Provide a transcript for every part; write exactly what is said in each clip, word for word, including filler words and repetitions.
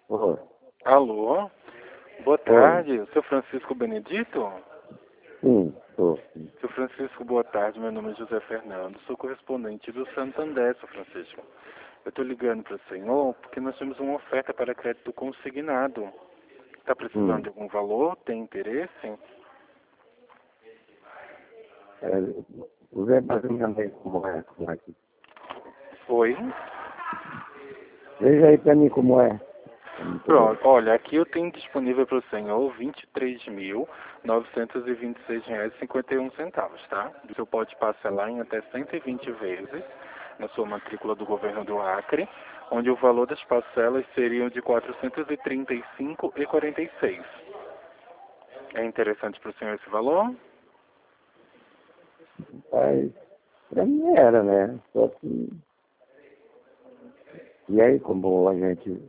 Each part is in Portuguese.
Oi. Alô? Boa Oi. tarde, seu Francisco Benedito? Sim, estou. Seu Francisco, boa tarde, meu nome é José Fernando, sou correspondente do Santander, seu Francisco. Eu estou ligando para o senhor porque nós temos uma oferta para crédito consignado. Está precisando Hum. de algum valor? Tem interesse? É, Zé, mais ou menos aí como é, como é que... Oi? Veja aí pra mim como é. Pra mim poder. Pronto, olha, aqui eu tenho disponível para o senhor vinte e três mil novecentos e vinte e seis reais e cinquenta e um centavos, tá? O senhor pode parcelar em até cento e vinte vezes na sua matrícula do governo do Acre, onde o valor das parcelas seriam de quatrocentos e trinta e cinco reais e quarenta e seis centavos. É interessante para o senhor esse valor? Mas, pra mim era, né? Só que... E aí, como a gente...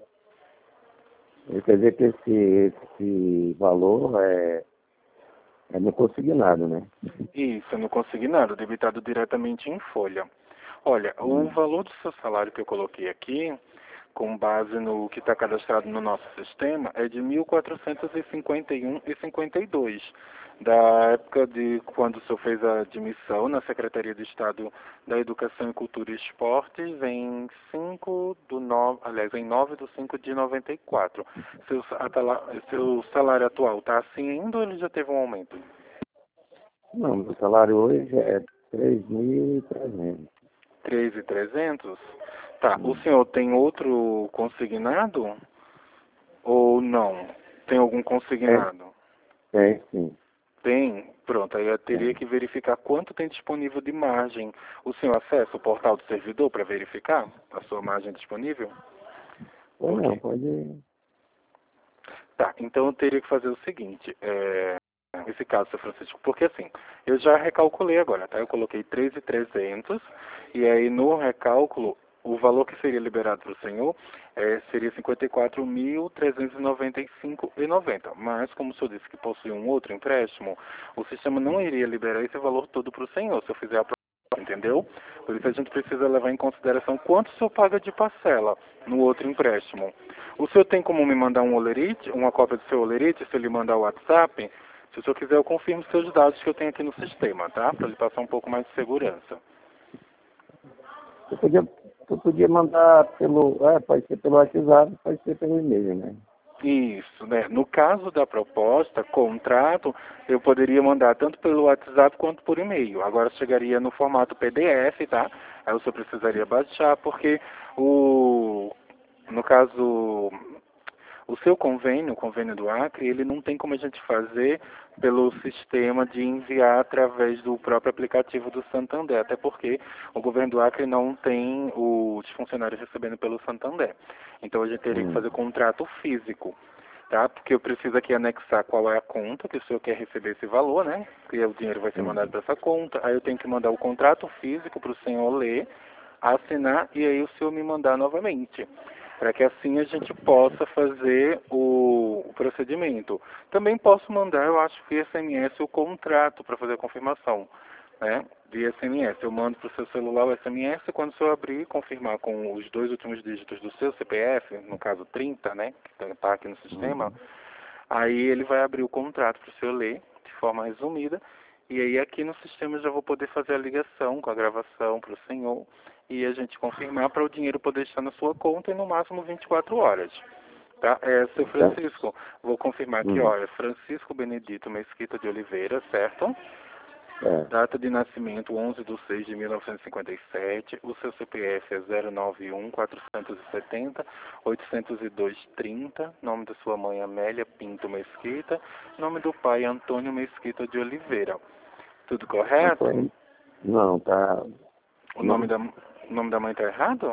Quer dizer que esse, esse valor é, é no consignado, né? Isso, eu não consegui nada, debitado diretamente em folha. Olha, o Hum. valor do seu salário que eu coloquei aqui, com base no que está cadastrado no nosso sistema, é de mil quatrocentos e cinquenta e um reais e cinquenta e dois centavos, da época de quando o senhor fez a admissão na Secretaria de Estado da Educação e Cultura e Esportes em cinco do nove, aliás, em nove de cinco de noventa e quatro. Seu, atala- seu salário atual está assim ainda ou ele já teve um aumento? Não, meu salário hoje é três mil e trezentos. três mil e trezentos? Tá, o Hum. senhor tem outro consignado ou não? Tem algum É, consignado? tem sim. Tem? Pronto, aí eu teria Tem. que verificar quanto tem disponível de margem. O senhor acessa o portal do servidor para verificar a sua margem disponível? Ou não, Ok. pode... Tá, então eu teria que fazer o seguinte, é, nesse caso, seu Francisco, porque assim, eu já recalculei agora, tá? Eu coloquei três mil e trezentos e aí no recálculo, o valor que seria liberado para o senhor é, seria cinquenta e quatro mil trezentos e noventa e cinco reais e noventa centavos. Mas, como o senhor disse que possui um outro empréstimo, o sistema não iria liberar esse valor todo para o senhor, se eu fizer a proposta, entendeu? Por isso a gente precisa levar em consideração quanto o senhor paga de parcela no outro empréstimo. O senhor tem como me mandar um olerite, uma cópia do seu olerite, se ele mandar o WhatsApp? Se o senhor quiser, eu confirmo seus dados que eu tenho aqui no sistema, tá? Para lhe passar um pouco mais de segurança. Você podia, você podia mandar pelo... É, pode ser pelo WhatsApp, pode ser pelo e-mail, né? Isso, né? No caso da proposta, contrato, eu poderia mandar tanto pelo WhatsApp quanto por e-mail. Agora chegaria no formato P D F, tá? Aí o senhor precisaria baixar, porque o... No caso, o seu convênio, o convênio do Acre, ele não tem como a gente fazer pelo sistema de enviar através do próprio aplicativo do Santander, até porque o governo do Acre não tem os funcionários recebendo pelo Santander. Então a gente teria que Hum. fazer contrato físico, tá? Porque eu preciso aqui anexar qual é a conta que o senhor quer receber esse valor, né? Que o dinheiro vai ser mandado Hum. para essa conta. Aí eu tenho que mandar o contrato físico para o senhor ler, assinar e aí o senhor me mandar novamente, para que assim a gente possa fazer o, o procedimento. Também posso mandar, eu acho, via S M S o contrato para fazer a confirmação, né? Via S M S. Eu mando para o seu celular o S M S, quando o senhor abrir, confirmar com os dois últimos dígitos do seu C P F, no caso trinta, né, que está aqui no sistema, Hum. aí ele vai abrir o contrato para o senhor ler, de forma resumida, e aí aqui no sistema eu já vou poder fazer a ligação com a gravação para o senhor e a gente confirmar para o dinheiro poder estar na sua conta em no máximo vinte e quatro horas. Tá? É, seu Tá? Francisco, vou confirmar aqui, Hum. ó, é Francisco Benedito Mesquita de Oliveira, certo? É. Data de nascimento onze de seis de mil novecentos e cinquenta e sete, o seu C P F é zero nove um quatrocentos e setenta oitocentos e dois trinta, nome da sua mãe Amélia Pinto Mesquita, nome do pai Antônio Mesquita de Oliveira. Tudo Não, correto? foi... Não, tá... O nome Não. da, o nome da mãe está errado?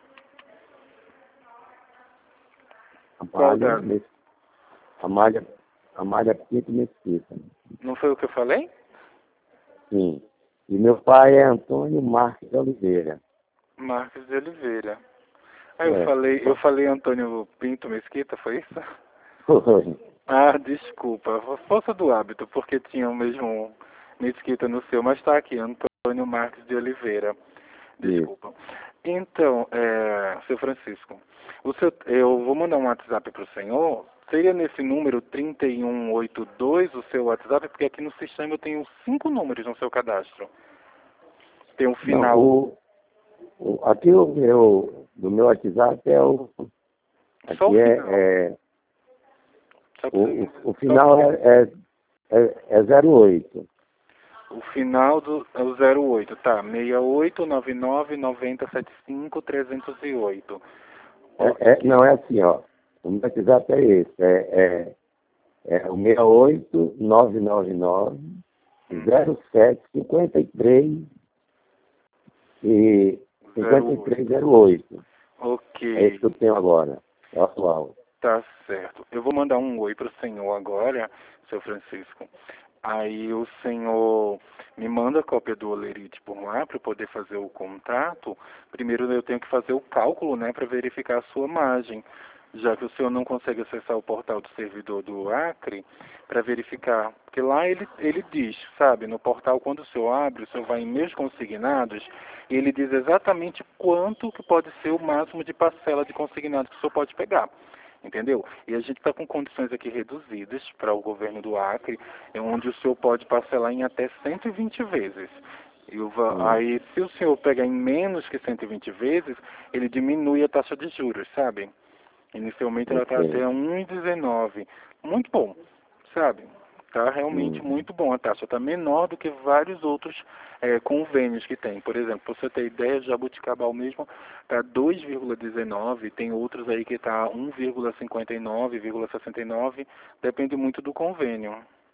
Qual Amália, da? Mes... Amália, Amália Pinto Mesquita. Não foi o que eu falei? Sim. E meu pai é Antônio Marques de Oliveira. Marques de Oliveira. Ah, eu É. falei, eu falei Antônio Pinto Mesquita, foi isso? Foi. Ah, desculpa, força do hábito, porque tinha o mesmo Mesquita no seu, mas está aqui, Antônio Marques de Oliveira. Isso. Desculpa. Então, é, seu Francisco, o seu, eu vou mandar um WhatsApp para o senhor. Seria nesse número trinta e um oitenta e dois o seu WhatsApp? Porque aqui no sistema eu tenho cinco números no seu cadastro. Tem um Não, final... o, o, aqui o meu, do meu WhatsApp é o... Só o Aqui é, final. é Só o, precisa- o, o final é, é, é, é zero oito. O final do é o zero oito, tá? seis oito nove nove nove zero sete cinco três zero oito. É, é, não, é assim, ó. O meu WhatsApp é esse. É, é, é o seis oito nove nove nove zero sete cinco três e cinquenta e três zero oito. Ok, É esse que eu tenho agora. É o atual. tá certo. Eu vou mandar um oi para o senhor agora, seu Francisco. Aí o senhor me manda a cópia do olerite por lá para eu poder fazer o contato. Primeiro eu tenho que fazer o cálculo, né, para verificar a sua margem, já que o senhor não consegue acessar o portal do servidor do Acre para verificar. Porque lá ele, ele diz, sabe, no portal, quando o senhor abre, o senhor vai em meus consignados e ele diz exatamente quanto que pode ser o máximo de parcela de consignados que o senhor pode pegar. Entendeu? E a gente está com condições aqui reduzidas para o governo do Acre, é onde o senhor pode parcelar em até cento e vinte vezes. E o va- Hum. Aí, se o senhor pegar em menos que cento e vinte vezes, ele diminui a taxa de juros, sabe? Inicialmente ela está Ok. até um vírgula dezenove. Muito bom, sabe? Está realmente Hum. muito bom. A taxa está menor do que vários outros eh, convênios que tem. Por exemplo, para você ter ideia, Jabuticabal mesmo está dois vírgula dezenove, tem outros aí que está um vírgula cinquenta e nove, um vírgula sessenta e nove, depende muito do convênio.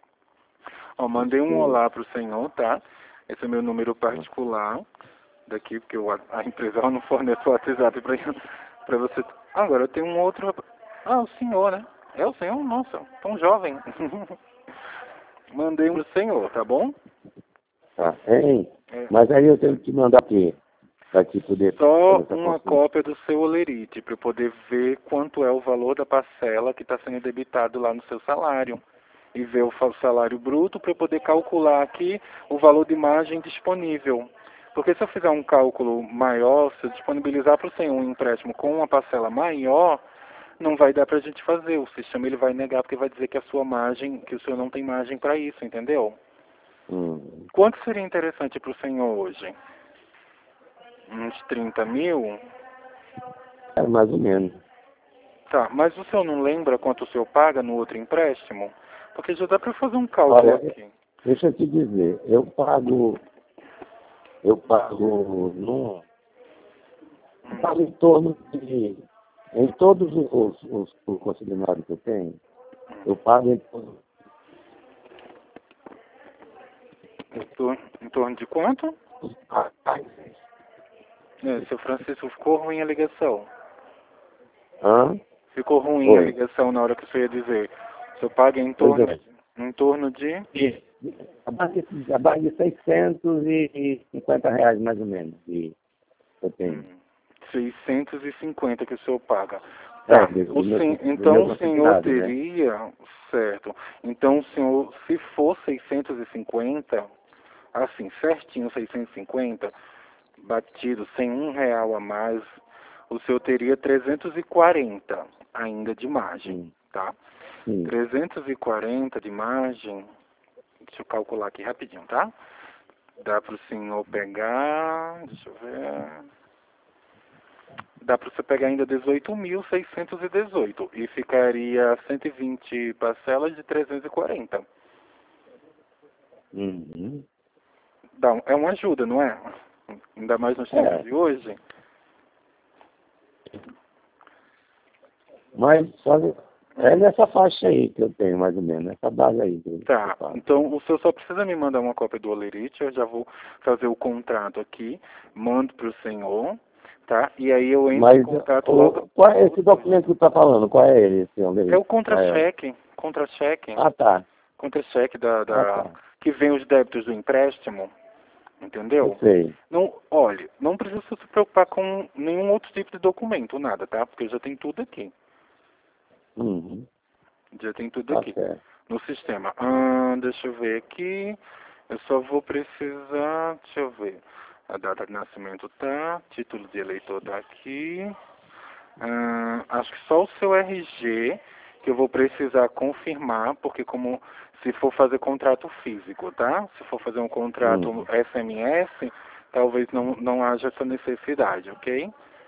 Ó, mandei um Ok. olá para o senhor, tá? Esse é meu número particular daqui, porque o, a empresa ela não fornece o WhatsApp para você. Agora, eu tenho um outro... Ah, o senhor, né? É o senhor? Nossa, tão jovem. Mandei um pro senhor, tá bom? Tá. Hein? É, Mas aí eu tenho que te mandar aqui, para te poder fazer só essa uma consulta. cópia do seu olerite, para eu poder ver quanto é o valor da parcela que está sendo debitado lá no seu salário. E ver o fa- salário bruto para eu poder calcular aqui o valor de margem disponível. Porque se eu fizer um cálculo maior, se eu disponibilizar para o senhor um empréstimo com uma parcela maior, não vai dar para a gente fazer. O sistema ele vai negar porque vai dizer que a sua margem, que o senhor não tem margem para isso, entendeu? Hum. Quanto seria interessante para o senhor hoje? Uns trinta mil? É mais ou menos. Tá, mas o senhor não lembra quanto o senhor paga no outro empréstimo? Porque já dá para fazer um cálculo Olha, aqui. deixa eu te dizer, eu pago, eu pago no, eu pago em torno de, em todos os, os, os consignados que eu tenho, eu pago em torno Em, tor em torno de quanto? dos É, seu Francisco, ficou ruim a ligação. Hã? Ficou ruim a Oi. ligação na hora que você ia dizer. O senhor paga em Pois torno, é. em torno de Isso. Abaixo de, abaixo de seiscentos e cinquenta reais, mais ou menos, que eu tenho. hum, seiscentos e cinquenta que o senhor paga. É, Tá. do, O do meu, sen, do meu então o senhor consignado, né? teria, certo. Então o senhor, se for seiscentos e cinquenta, assim, certinho seiscentos e cinquenta, batido, sem um real a mais, o senhor teria trezentos e quarenta ainda de margem, Hum, tá? sim. trezentos e quarenta de margem, deixa eu calcular aqui rapidinho, tá? Dá para o senhor pegar, deixa eu ver, dá para você pegar ainda dezoito mil seiscentos e dezoito e ficaria cento e vinte parcelas de trezentos e quarenta. Uhum. Dá, um- é uma ajuda, não é? Ainda mais nos tempos É, de hoje. mas só, é nessa faixa aí que eu tenho, mais ou menos, nessa base aí que eu que eu Tá, pago. então o senhor só precisa me mandar uma cópia do olerite, eu já vou fazer o contrato aqui, mando para o senhor, tá? E aí eu entro em Mas contato logo. o, qual é esse documento que você está falando? Qual é ele, senhor É o Leite? Qual é? contra-cheque, contra-cheque, Ah, tá. contra-cheque da, Ah, da, tá. que vem os débitos do empréstimo, Eu entendeu? sei. Não, olha, não precisa se preocupar com nenhum outro tipo de documento, nada, tá? Porque já tem tudo aqui, Uhum. já tem tudo Tá aqui certo. no sistema. Ah, deixa eu ver aqui, eu só vou precisar, deixa eu ver. A data de nascimento tá, título de eleitor tá aqui. Hum, acho que só o seu R G que eu vou precisar confirmar, porque como se for fazer contrato físico, tá? Se for fazer um contrato Hum. S M S, talvez não, não haja essa necessidade, ok?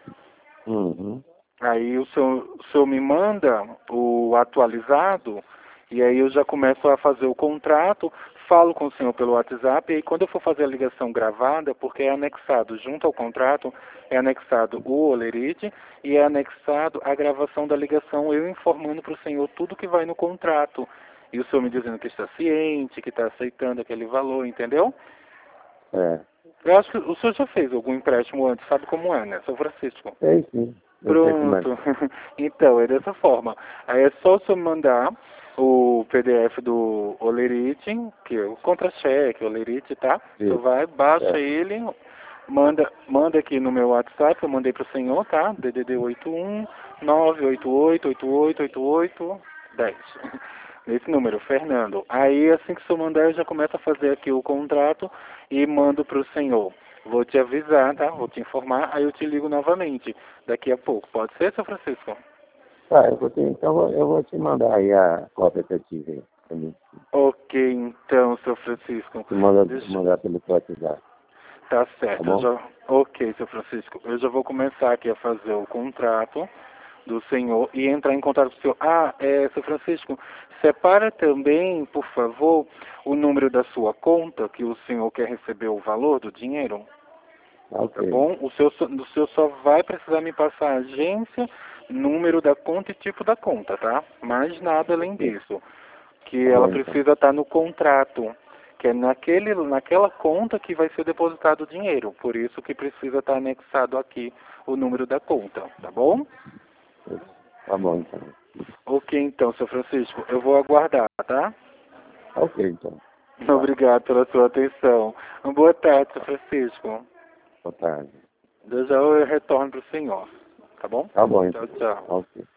Uhum. Aí o senhor, o senhor me manda o atualizado e aí eu já começo a fazer o contrato, falo com o senhor pelo WhatsApp e aí quando eu for fazer a ligação gravada, porque é anexado junto ao contrato, é anexado o olerite e é anexado a gravação da ligação, eu informando para o senhor tudo que vai no contrato. E o senhor me dizendo que está ciente, que está aceitando aquele valor, entendeu? É. Eu acho que o senhor já fez algum empréstimo antes, sabe como é, né, São Francisco? Sei sim. Eu sei como é. Pronto. Então, é dessa forma. Aí é só você mandar o P D F do Olerite, que é o contra-cheque, Olerite, tá? Você Isso. vai, baixa É. ele, manda, manda aqui no meu WhatsApp, eu mandei pro senhor, tá? D D D oito um nove oito oito oito oito oito oito dez. Nesse número, Fernando. Aí, assim que o senhor mandar, eu já começo a fazer aqui o contrato e mando pro senhor. Vou te avisar, tá? Vou te informar, aí eu te ligo novamente daqui a pouco. Pode ser, seu Francisco? Tá, eu vou te, então eu vou te mandar aí a cópia que eu tive. Também. Ok, então, seu Francisco. Te manda, Deixa... mandar pelo WhatsApp. Tá Tá certo. Eu bom? já... Ok, seu Francisco. Eu já vou começar aqui a fazer o contrato do senhor e entrar em contato com o senhor. Ah, é, seu Francisco, separa também, por favor, o número da sua conta que o senhor quer receber o valor do dinheiro. Tá Ok. bom? O senhor, só- o senhor só vai precisar me passar a agência, número da conta e tipo da conta, tá? Mais nada além Ok. disso. Que Tá ela bom então. precisa estar no contrato, que é naquele, naquela conta que vai ser depositado o dinheiro. Por isso que precisa estar anexado aqui o número da conta, tá bom? Tá bom então. Ok, então, seu Francisco, eu vou aguardar, tá? Ok então. Tá. Obrigado pela sua atenção. Uma boa tarde, seu Francisco. Boa tarde. Eu já eu retorno para o senhor, tá bom? Tá bom então. Tchau, tchau. Ok.